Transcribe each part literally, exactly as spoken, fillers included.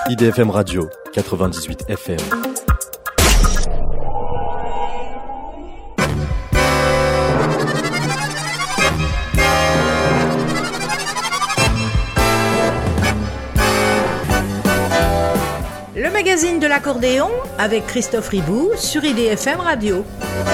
I D F M Radio, quatre-vingt-dix-huit F M. Le magazine de l'accordéon avec Christophe Ribou sur I D F M Radio.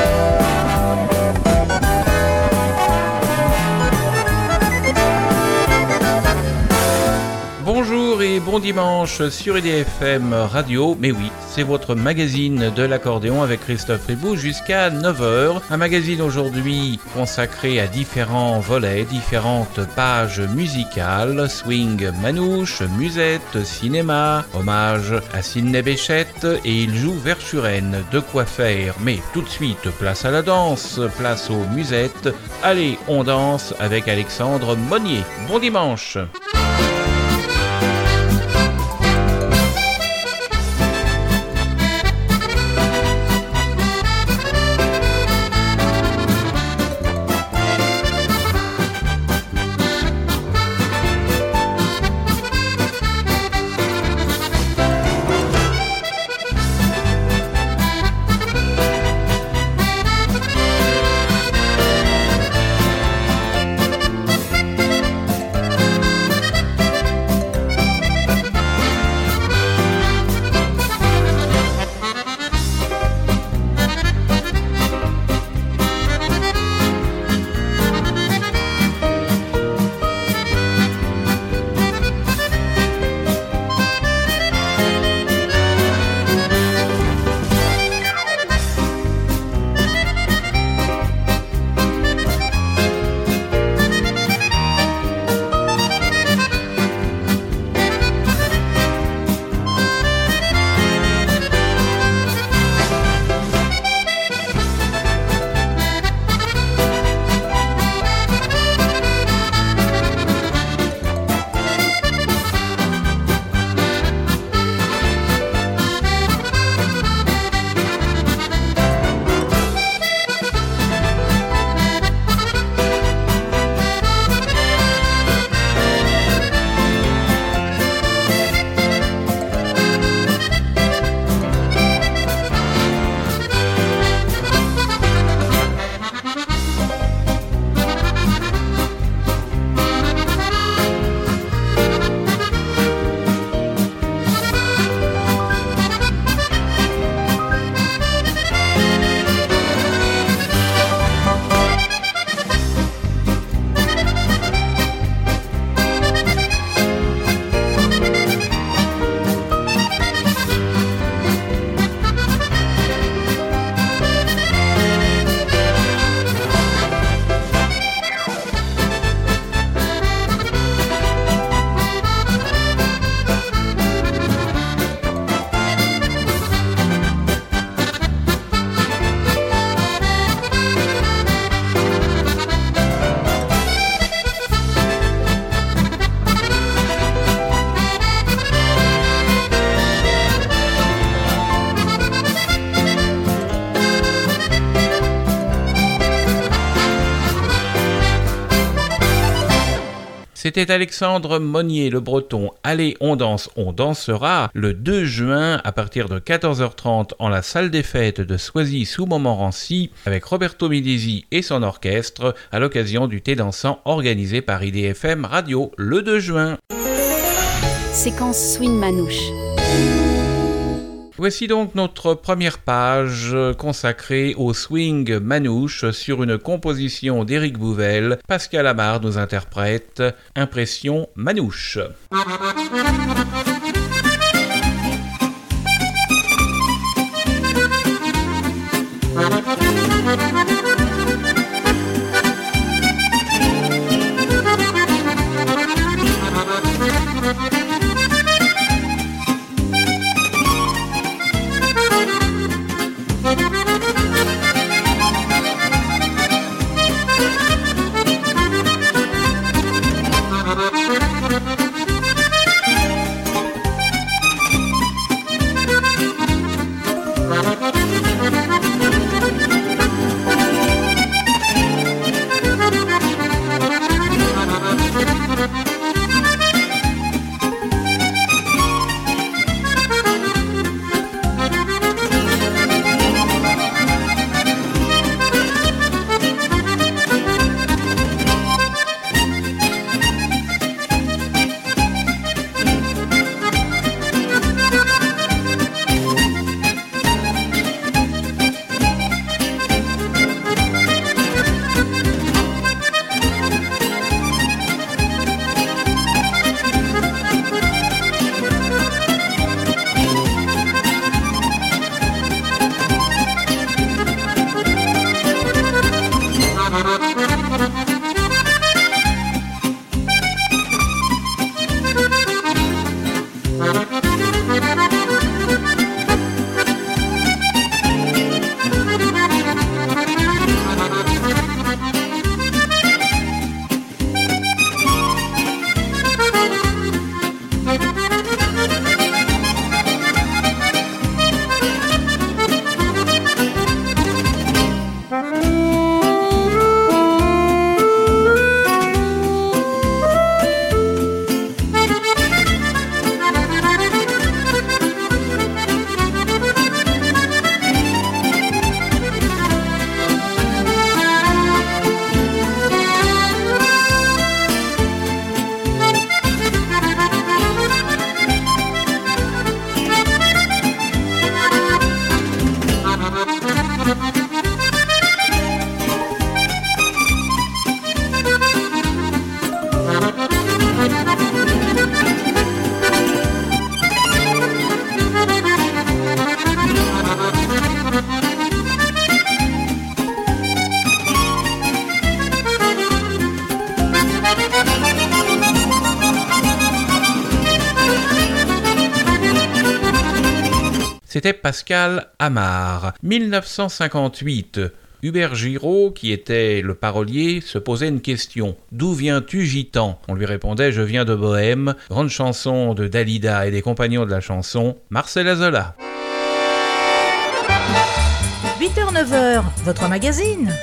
Bonjour et bon dimanche sur I D F M Radio. Mais oui, c'est votre magazine de l'accordéon avec Christophe Ribou jusqu'à neuf heures. Un magazine aujourd'hui consacré à différents volets, différentes pages musicales, swing manouche, musette, cinéma, hommage à Sidney Bechet et il joue Verschuren. De quoi faire. Mais tout de suite, place à la danse, place aux musettes. Allez, on danse avec Alexandre Monnier. Bon dimanche. C'était Alexandre Monnier, le breton. Allez, on danse, on dansera le deux juin à partir de quatorze heures trente en la salle des fêtes de Soisy sous Montmorency avec Roberto Midesi et son orchestre à l'occasion du thé dansant organisé par I D F M Radio le deux juin. Séquence swing manouche. Voici donc notre première page consacrée au swing manouche sur une composition d'Éric Bouvel. Pascal Amard nous interprète Impression manouche. c'était Pascal Amar. dix-neuf cent cinquante-huit, Hubert Giraud, qui était le parolier, se posait une question. « D'où viens-tu, gitan ?» On lui répondait « Je viens de Bohême ». Grande chanson de Dalida et des compagnons de la chanson, Marcel Azola. huit heures neuf heures, votre magazine.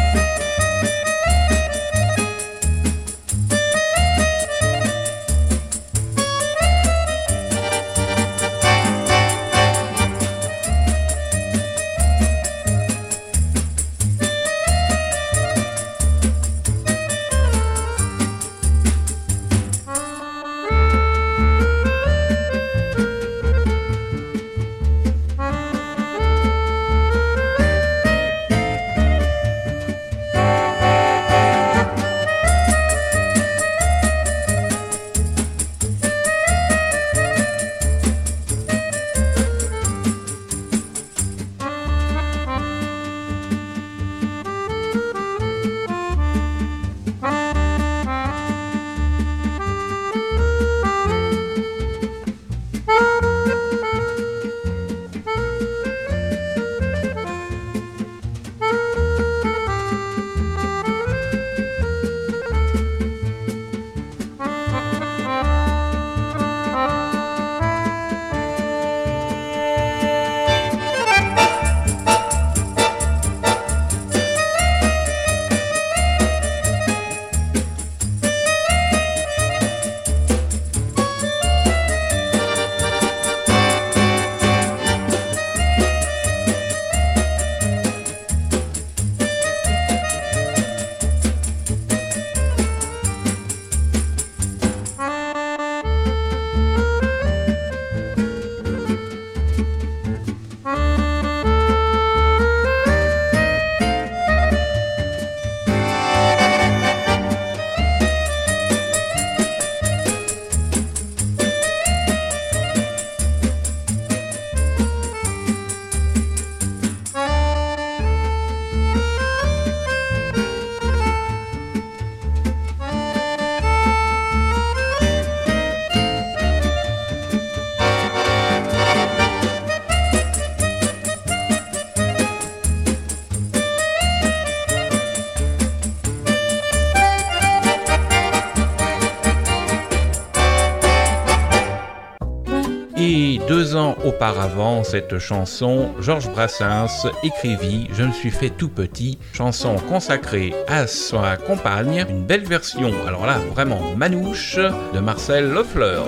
Deux ans auparavant, cette chanson, Georges Brassens écrivit « Je me suis fait tout petit », chanson consacrée à sa compagne, une belle version, alors là, vraiment manouche, de Marcel Lefleur.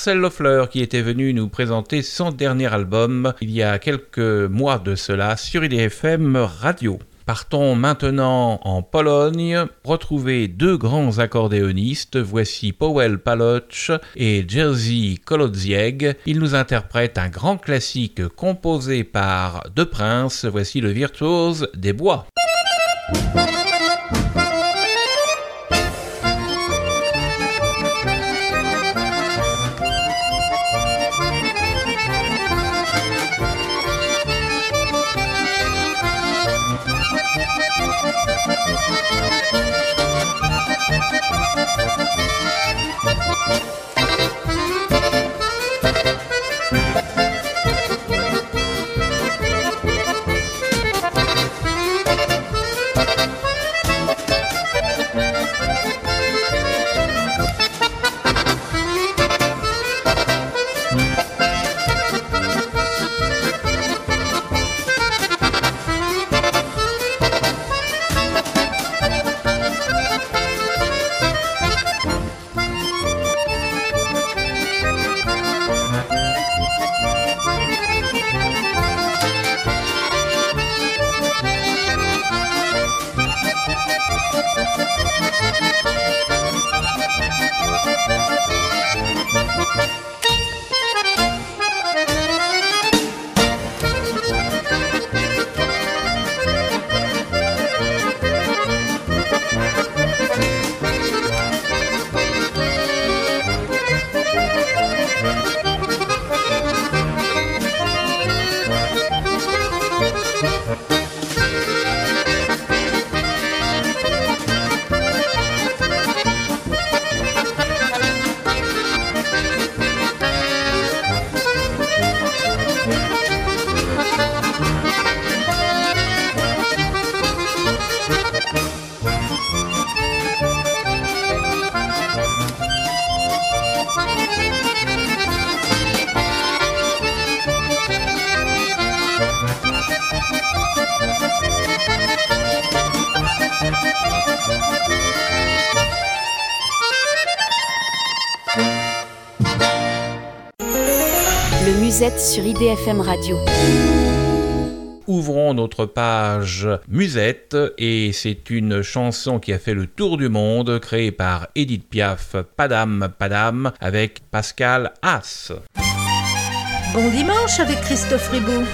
Marcel Loeffler qui était venu nous présenter son dernier album il y a quelques mois de cela sur I D F M Radio. Partons maintenant en Pologne, retrouver deux grands accordéonistes, voici Powell Paloch et Jerzy Kolodziej. Ils nous interprètent un grand classique composé par deux princes, voici le virtuose des bois. Le Musette sur I D F M Radio. Ouvrons notre page Musette et c'est une chanson qui a fait le tour du monde, créée par Edith Piaf, Padam Padam, avec Pascal Haas. Bon dimanche avec Christophe Ribou.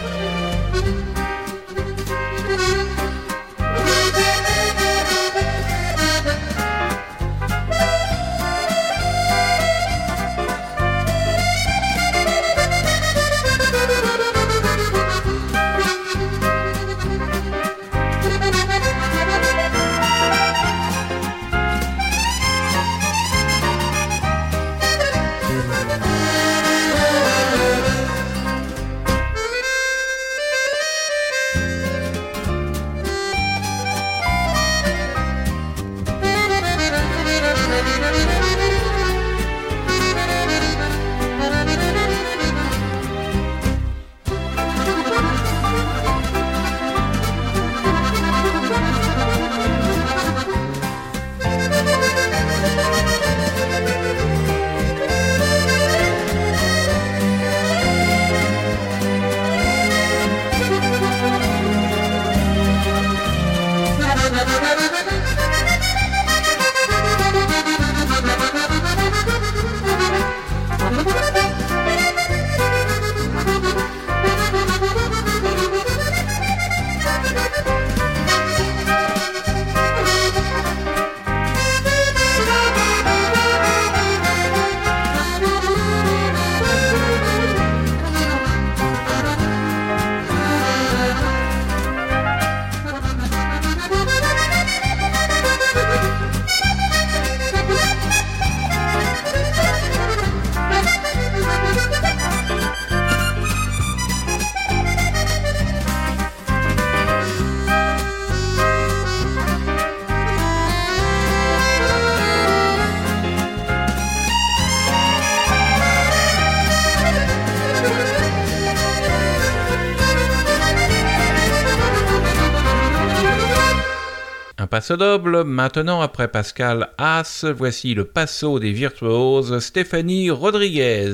passo double. Maintenant, après Pascal Haas, voici le passo des virtuoses Stéphanie Rodriguez.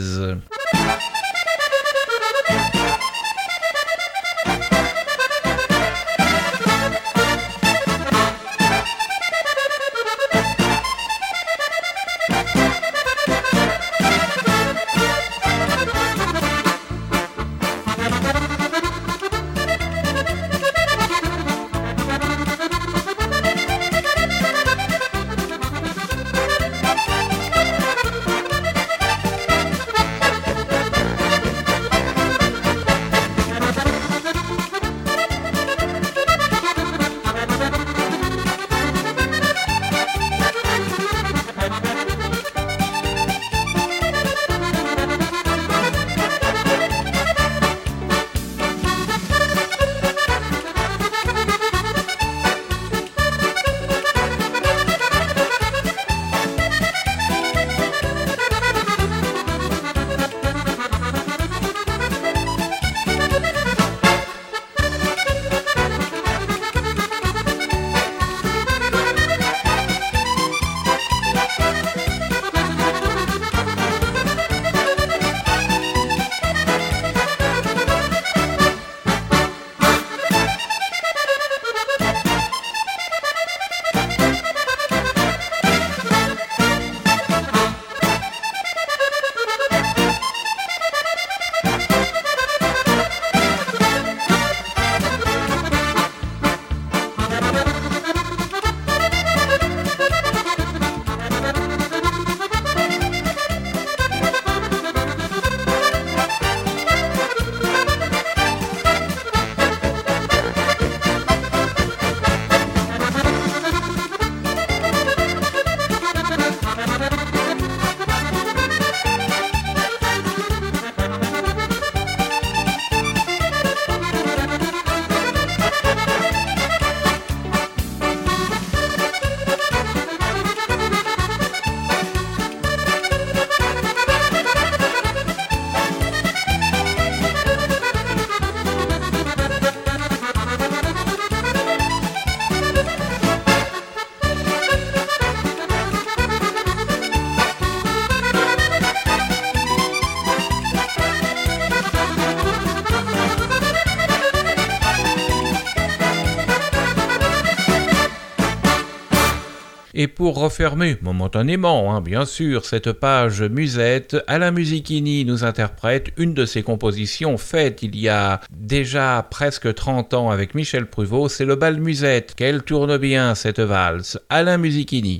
Et pour refermer momentanément, hein, bien sûr, cette page musette, Alain Musichini nous interprète une de ses compositions faites il y a déjà presque trente ans avec Michel Pruvot, c'est le bal musette. Qu'elle tourne bien cette valse. Alain Musichini.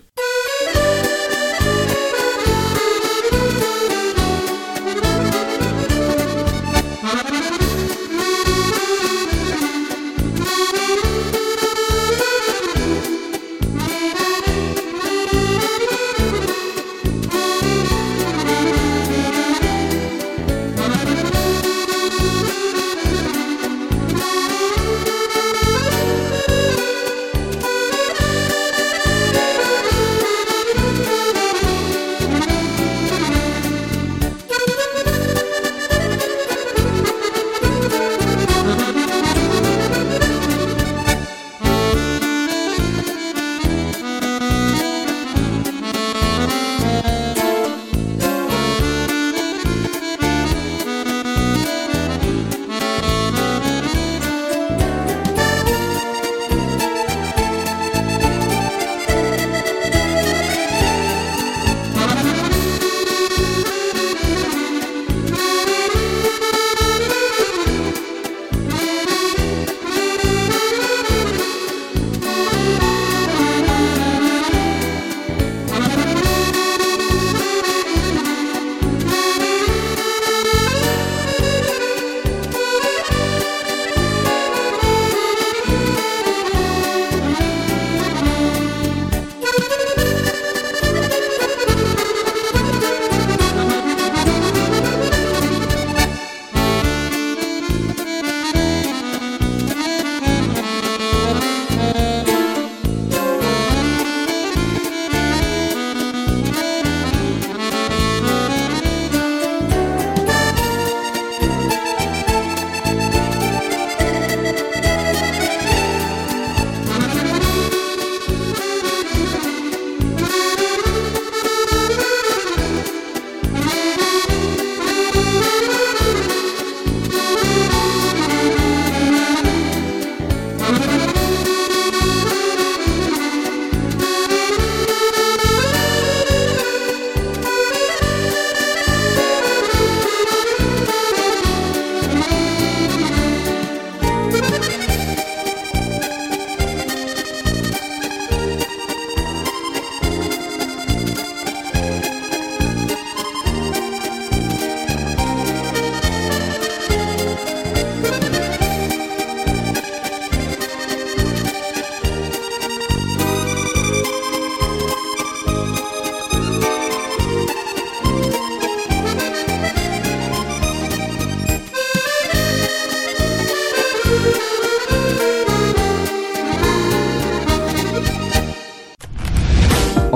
Thank you.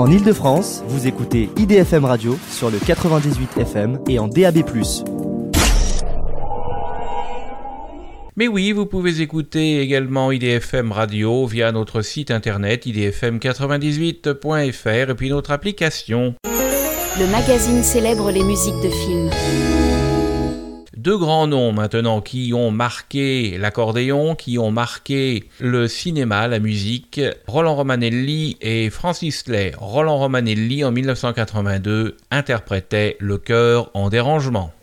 En Ile-de-France, vous écoutez I D F M Radio sur le quatre-vingt-dix-huit F M et en D A B plus. Mais oui, vous pouvez écouter également I D F M Radio via notre site internet i d f m quatre-vingt-dix-huit point f r et puis notre application. Le magazine célèbre les musiques de films. Deux grands noms maintenant qui ont marqué l'accordéon, qui ont marqué le cinéma, la musique, Roland Romanelli et Francis Lay. Roland Romanelli, en dix-neuf cent quatre-vingt-deux, interprétait Le cœur en dérangement.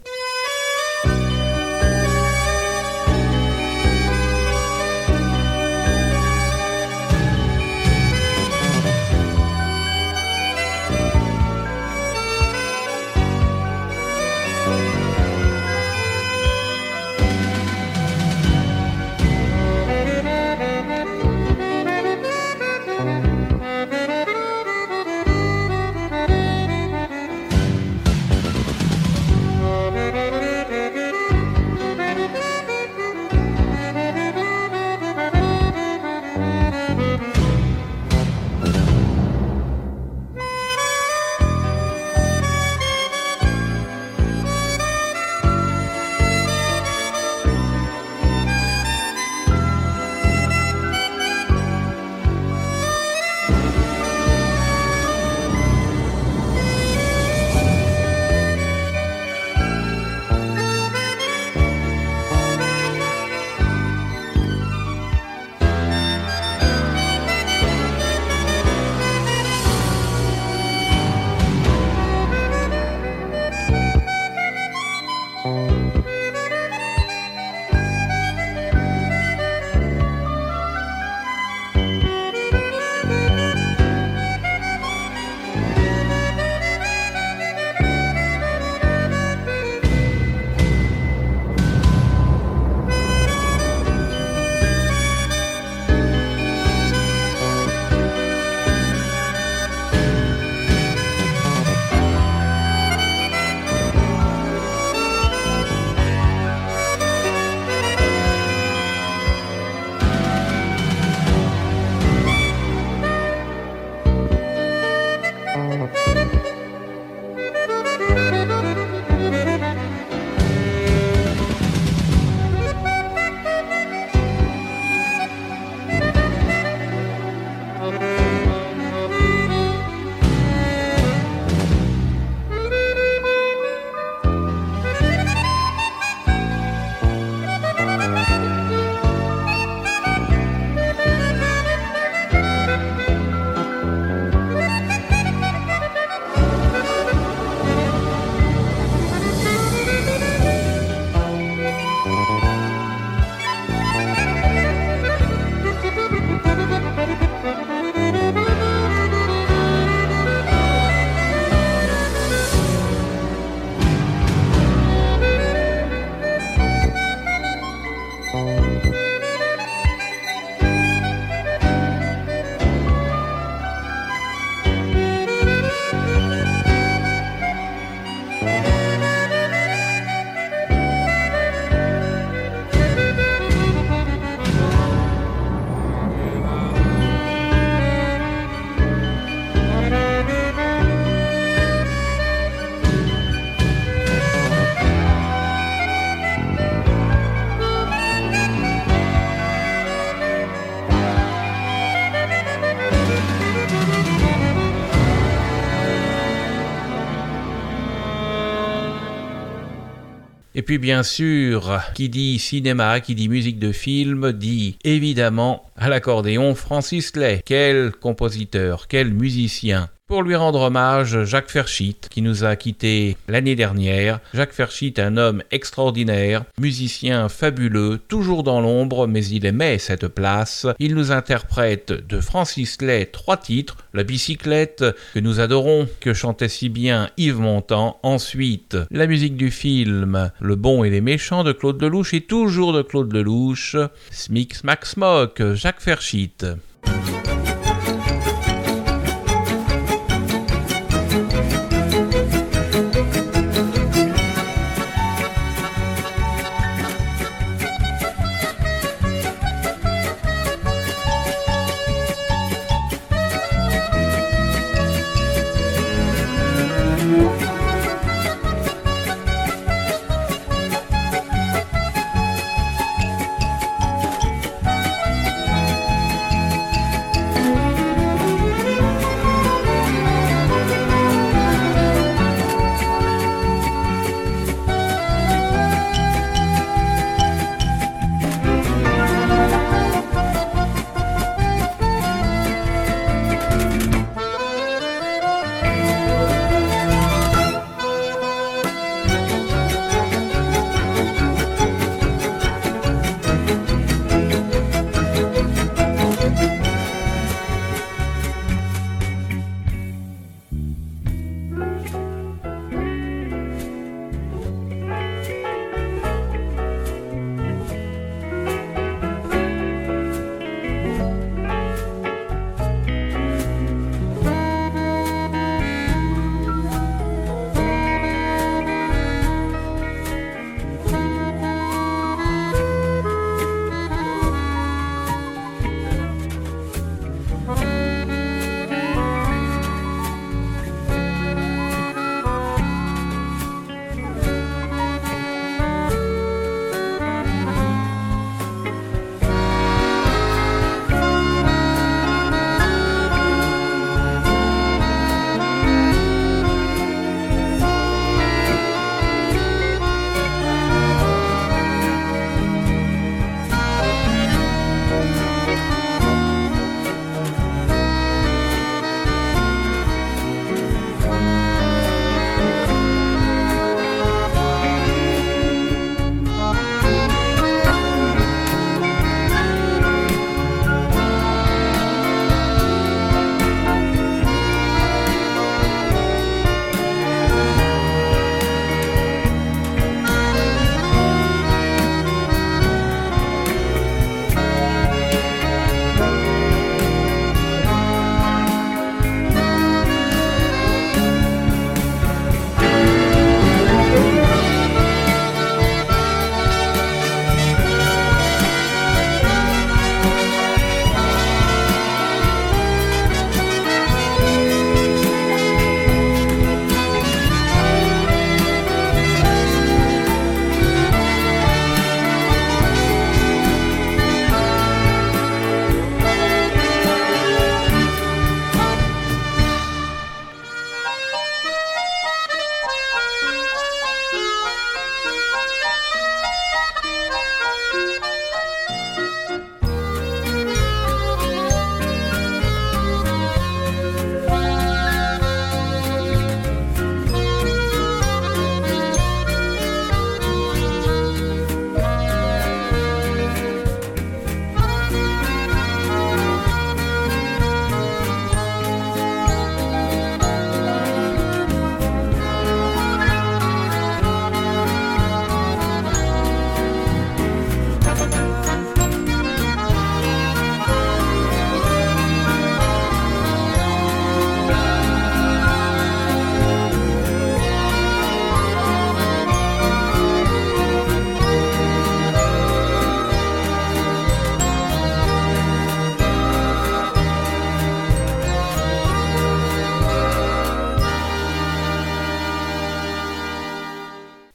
Et puis bien sûr, qui dit cinéma, qui dit musique de film, dit évidemment à l'accordéon Francis Lay. Quel compositeur, quel musicien. Pour lui rendre hommage, Jacques Ferschit, qui nous a quittés l'année dernière. Jacques Ferschit, un homme extraordinaire, musicien fabuleux, toujours dans l'ombre, mais il aimait cette place. Il nous interprète de Francis Lay trois titres, La bicyclette, que nous adorons, que chantait si bien Yves Montand. Ensuite, la musique du film Le bon et les méchants de Claude Lelouch, et toujours de Claude Lelouch, Smic Smac Smock, Jacques Ferschit.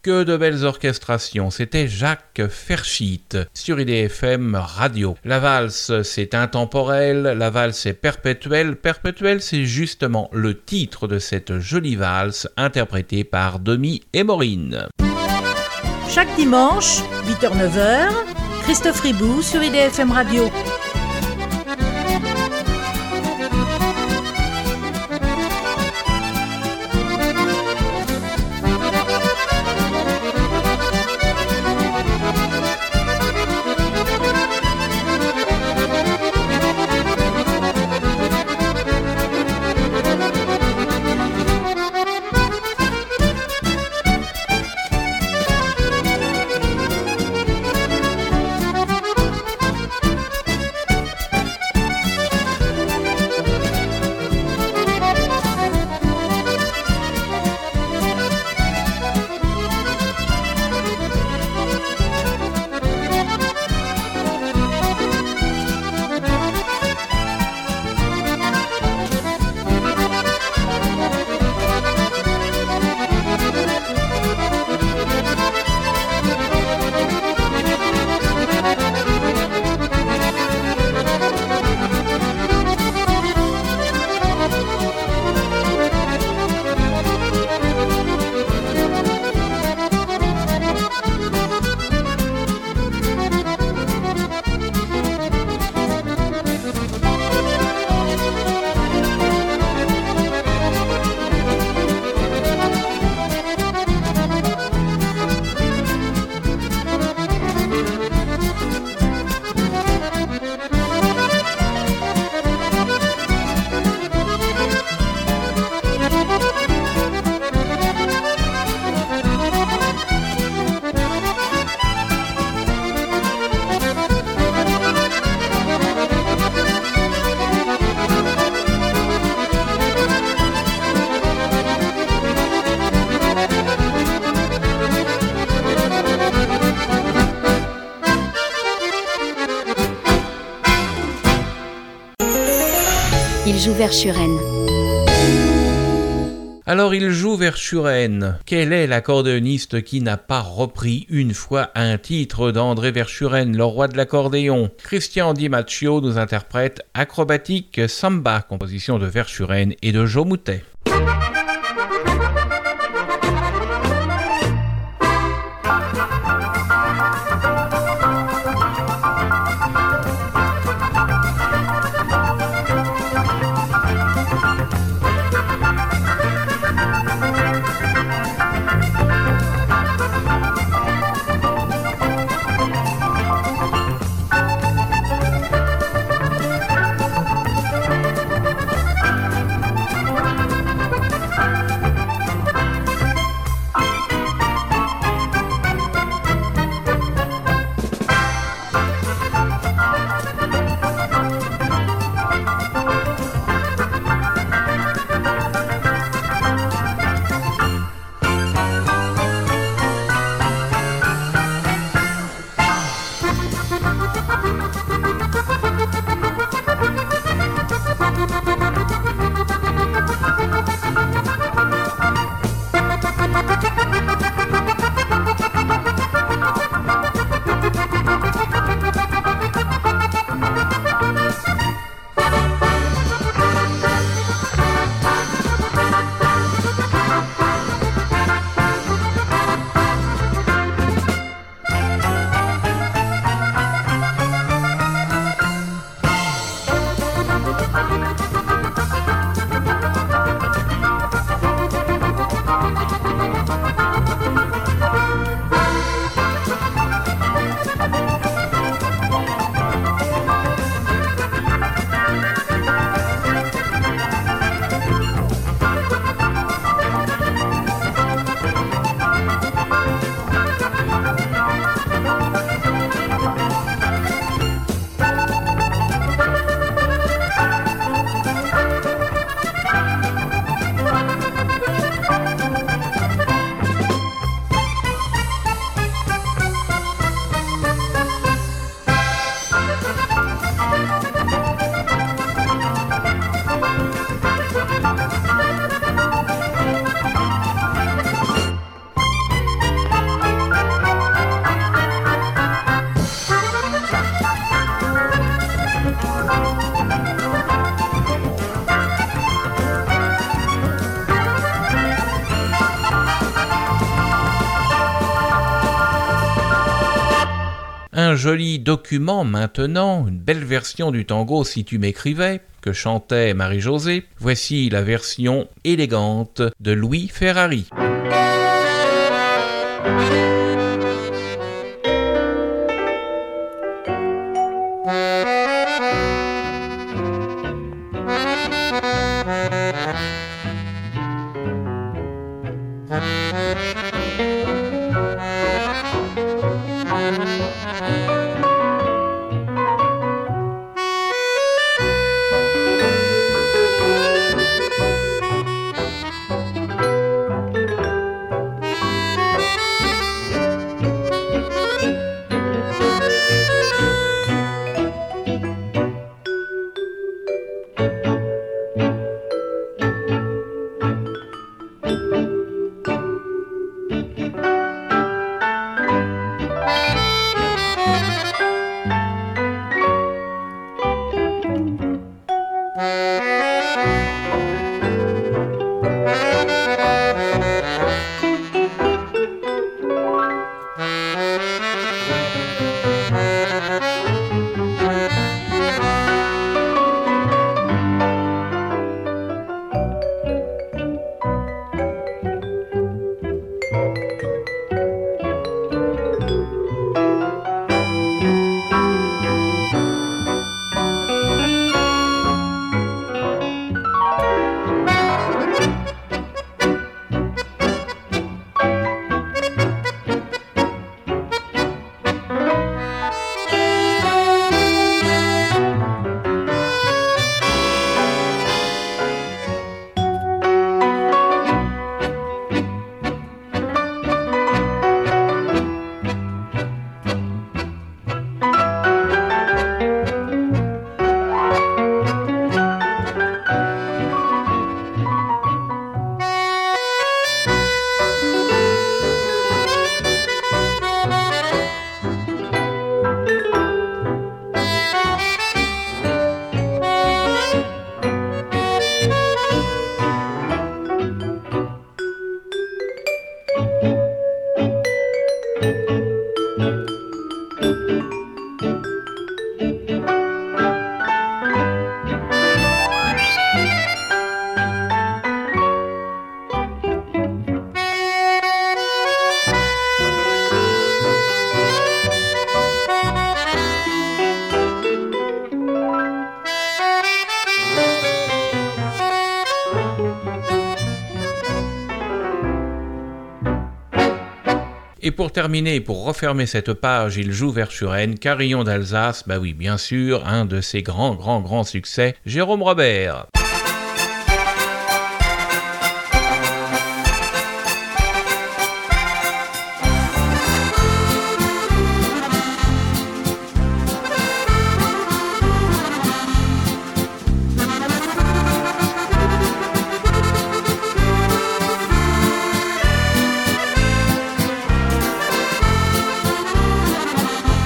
Que de belles orchestrations, c'était Jacques Ferschit sur I D F M Radio. La valse, c'est intemporel, la valse est perpétuelle. Perpétuelle, c'est justement le titre de cette jolie valse interprétée par Demi et Maureen. Chaque dimanche, huit heures neuf heures, Christophe Ribou sur I D F M Radio. Il joue Verschuren. Alors il joue Verschuren. Quel est l'accordéoniste qui n'a pas repris une fois un titre d'André Verschuren, le roi de l'accordéon? Christian Di Macchio nous interprète Acrobatique Samba, composition de Verschuren et de Joe Moutet. Thank you. un joli document maintenant, une belle version du tango Si tu m'écrivais, que chantait Marie-Josée. Voici la version élégante de Louis Ferrari. Et pour terminer, pour refermer cette page, il joue vers Suresnes, Carillon d'Alsace, bah oui, bien sûr, un de ses grands, grands, grands succès, Jérôme Robert.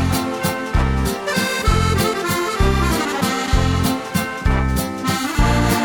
Thank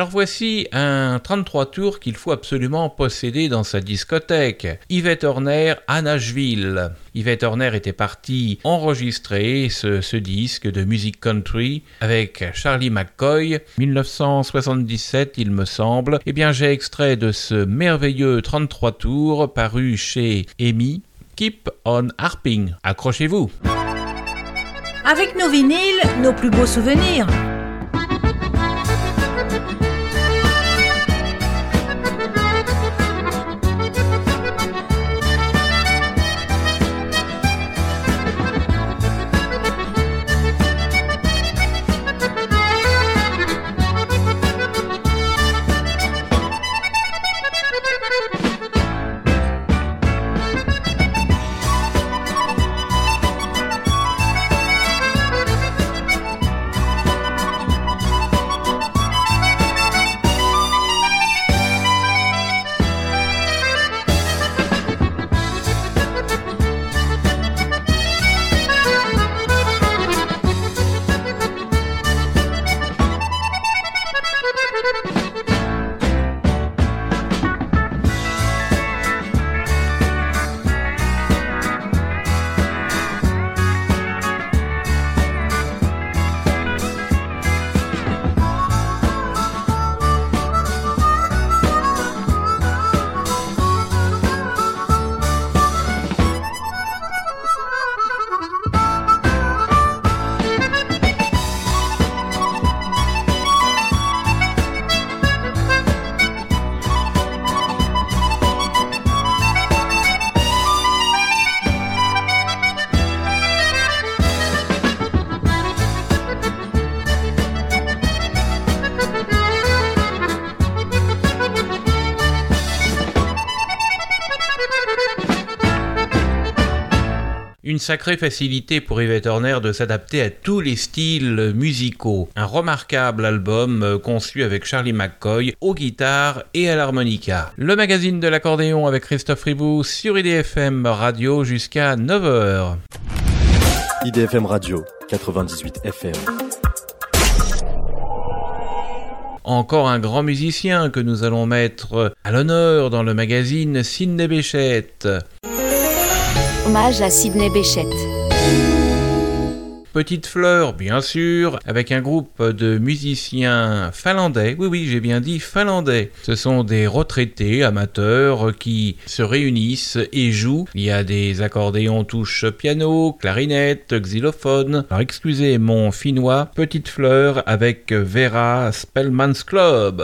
Alors voici un trente-trois tours qu'il faut absolument posséder dans sa discothèque. Yvette Horner à Nashville. Yvette Horner était partie enregistrer ce, ce disque de musique country avec Charlie McCoy, dix-neuf cent soixante-dix-sept il me semble. Eh bien j'ai extrait de ce merveilleux trente-trois tours paru chez EMI, Keep on Harping. Accrochez-vous. Avec nos vinyles, nos plus beaux souvenirs. Une sacrée facilité pour Yvette Horner de s'adapter à tous les styles musicaux. Un remarquable album conçu avec Charlie McCoy aux guitares et à l'harmonica. Le magazine de l'accordéon avec Christophe Ribou sur I D F M Radio jusqu'à neuf heures. I D F M Radio, quatre-vingt-dix-huit F M. Encore un grand musicien que nous allons mettre à l'honneur dans le magazine, Sidney Bechet. Hommage à Sidney Bechet. Petite Fleur, bien sûr, avec un groupe de musiciens finlandais. Oui, oui, j'ai bien dit finlandais. Ce sont des retraités amateurs qui se réunissent et jouent. Il y a des accordéons touche piano, clarinette, xylophone. Alors excusez mon finnois. Petite Fleur avec Vera Spellman's Club.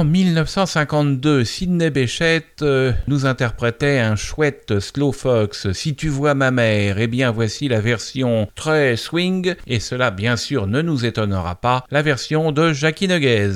En dix-neuf cent cinquante-deux, Sidney Bechet euh, nous interprétait un chouette slow fox, Si tu vois ma mère. Eh bien, voici la version très swing, et cela, bien sûr, ne nous étonnera pas, la version de Jackie Noguez.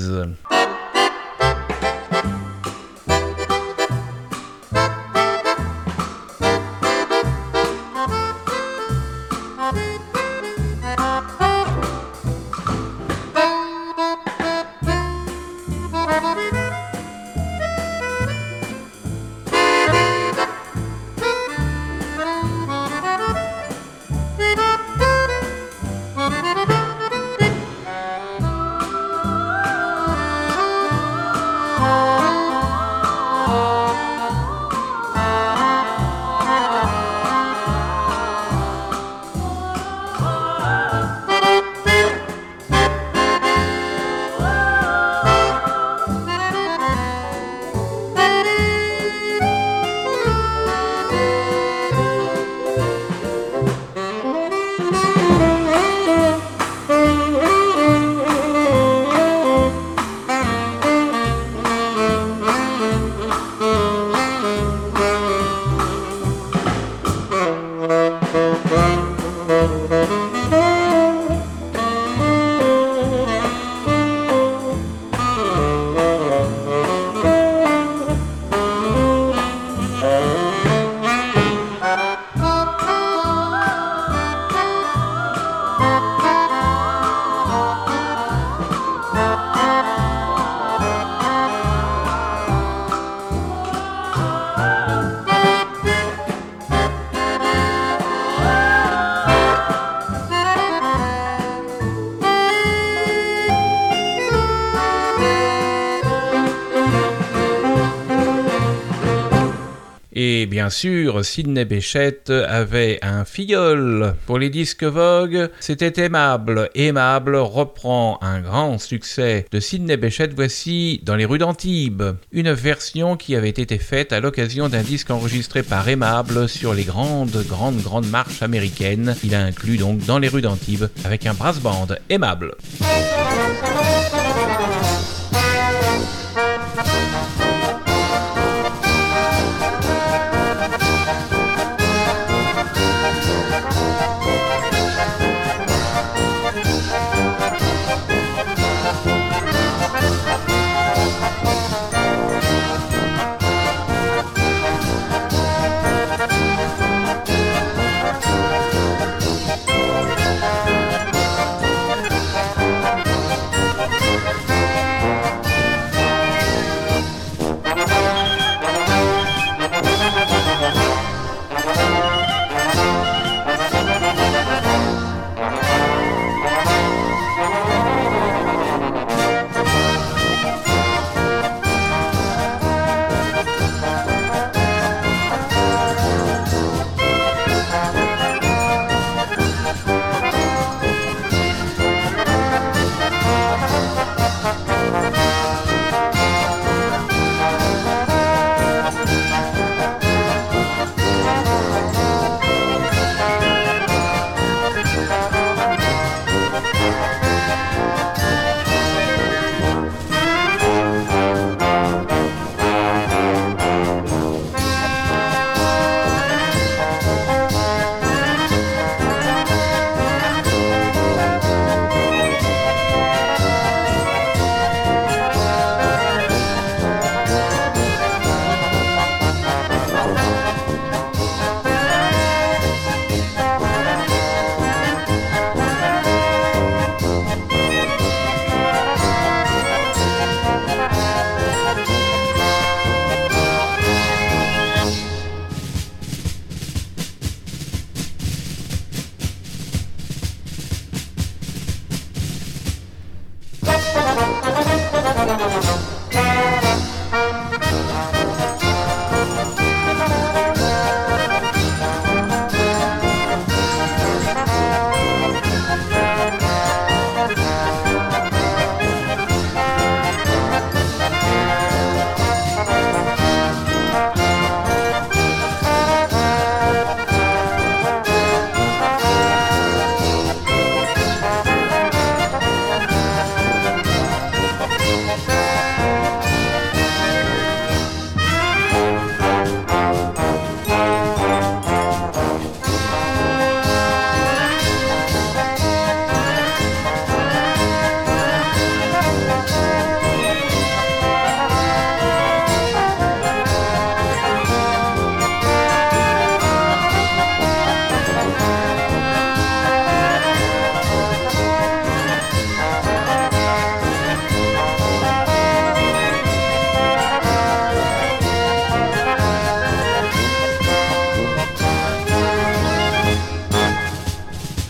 Et bien sûr, Sidney Bechet avait un filleul. Pour les disques Vogue, c'était Aimable. Aimable reprend un grand succès de Sidney Bechet, voici Dans les rues d'Antibes, une version qui avait été faite à l'occasion d'un disque enregistré par Aimable sur les grandes, grandes, grandes marches américaines. Il a inclus donc Dans les rues d'Antibes avec un brass band. Aimable.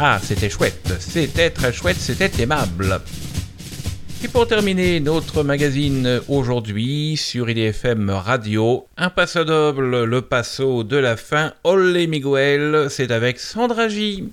Ah, c'était chouette, c'était très chouette, c'était aimable. Et pour terminer notre magazine aujourd'hui sur I D F M Radio, un passo double, le passo de la fin, Olé Miguel, c'est avec Sandra J.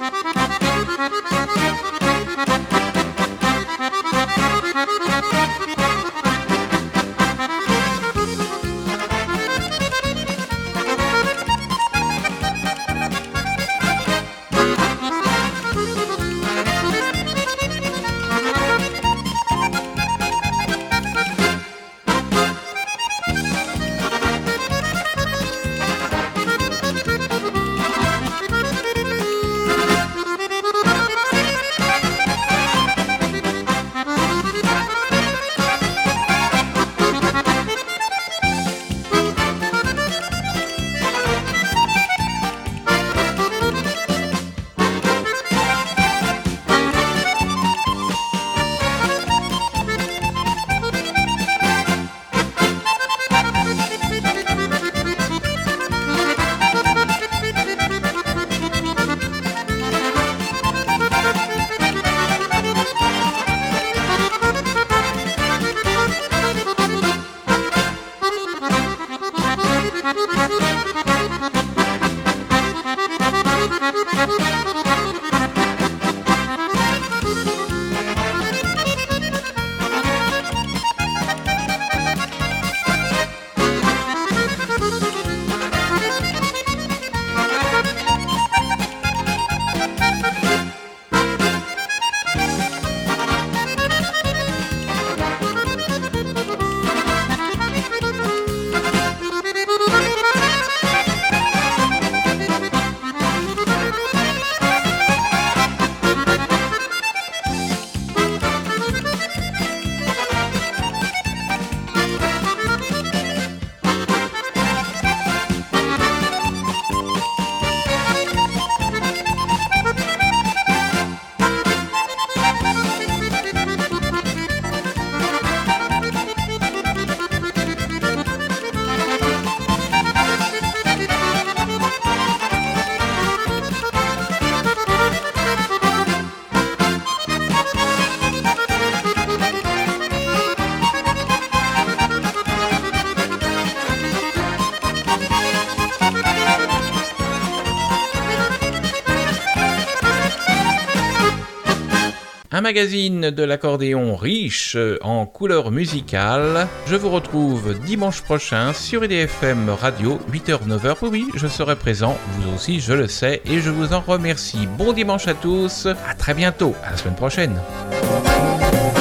Un magazine de l'accordéon riche en couleurs musicales. Je vous retrouve dimanche prochain sur I D F M Radio, huit heures neuf heures. Oui, oui, je serai présent, vous aussi, je le sais, et je vous en remercie. Bon dimanche à tous, à très bientôt, à la semaine prochaine.